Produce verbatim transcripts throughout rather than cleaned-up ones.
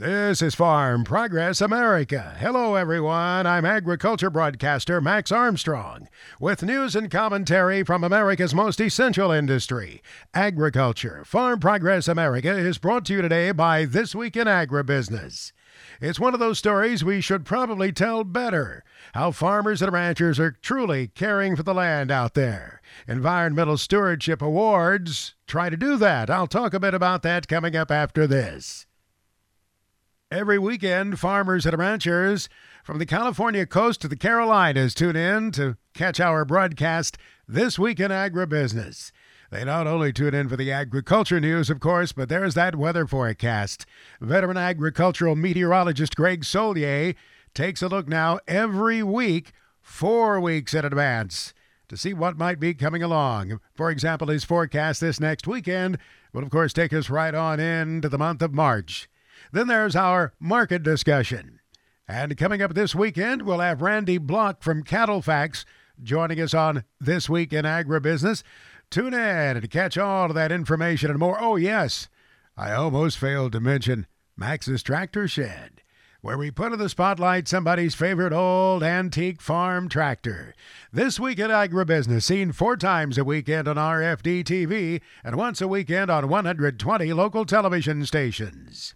This is Farm Progress America. Hello, everyone. I'm agriculture broadcaster Max Armstrong with news and commentary from America's most essential industry, agriculture. Farm Progress America is brought to you today by This Week in Agribusiness. It's one of those stories we should probably tell better, how farmers and ranchers are truly caring for the land out there. Environmental Stewardship Awards try to do that. I'll talk a bit about that coming up after this. Every weekend, farmers and ranchers from the California coast to the Carolinas tune in to catch our broadcast This Week in Agribusiness. They not only tune in for the agriculture news, of course, but there's that weather forecast. Veteran agricultural meteorologist Greg Solier takes a look now every week, four weeks in advance, to see what might be coming along. For example, his forecast this next weekend will, of course, take us right on into the month of March. Then there's our market discussion. And coming up this weekend, we'll have Randy Block from Cattle Facts joining us on This Week in Agribusiness. Tune in and catch all of that information and more. Oh, yes, I almost failed to mention Max's Tractor Shed, where we put in the spotlight somebody's favorite old antique farm tractor. This Week in Agribusiness, seen four times a weekend on R F D T V and once a weekend on one hundred twenty local television stations.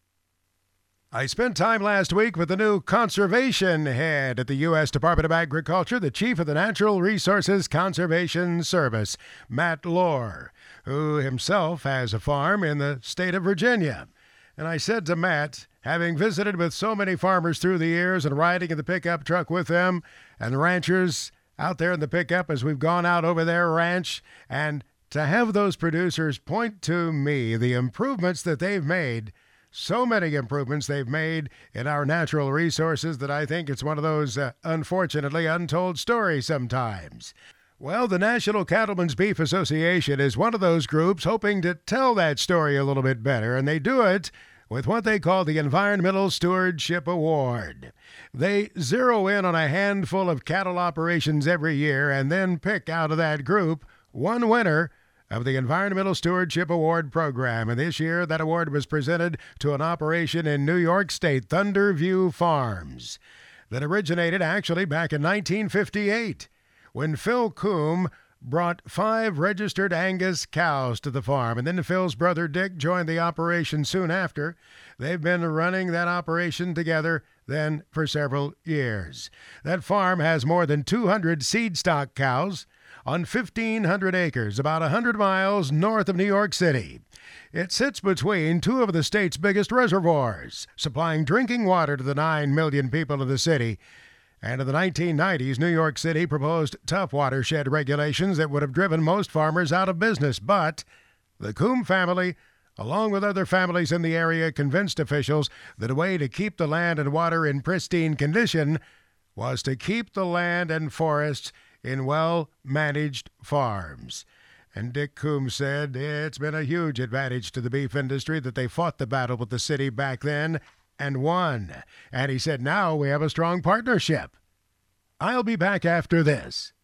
I spent time last week with the new conservation head at the U S Department of Agriculture, the chief of the Natural Resources Conservation Service, Matt Lohr, who himself has a farm in the state of Virginia. And I said to Matt, having visited with so many farmers through the years and riding in the pickup truck with them and ranchers out there in the pickup as we've gone out over their ranch, and to have those producers point to me the improvements that they've made, so many improvements they've made in our natural resources that I think it's one of those, uh, unfortunately, untold stories sometimes. Well, the National Cattlemen's Beef Association is one of those groups hoping to tell that story a little bit better, and they do it with what they call the Environmental Stewardship Award. They zero in on a handful of cattle operations every year and then pick out of that group one winner of the Environmental Stewardship Award program. And this year, that award was presented to an operation in New York State, Thunderview Farms, that originated actually back in nineteen fifty-eight, when Phil Coombe brought five registered Angus cows to the farm. And then Phil's brother Dick joined the operation soon after. They've been running that operation together then for several years. That farm has more than two hundred seed stock cows on fifteen hundred acres, about one hundred miles north of New York City. It sits between two of the state's biggest reservoirs, supplying drinking water to the nine million people of the city. And in the nineteen nineties, New York City proposed tough watershed regulations that would have driven most farmers out of business. But the Coombe family, along with other families in the area, convinced officials that a way to keep the land and water in pristine condition was to keep the land and forests in well-managed farms. And Dick Coombe said it's been a huge advantage to the beef industry that they fought the battle with the city back then and won. And he said now we have a strong partnership. I'll be back after this.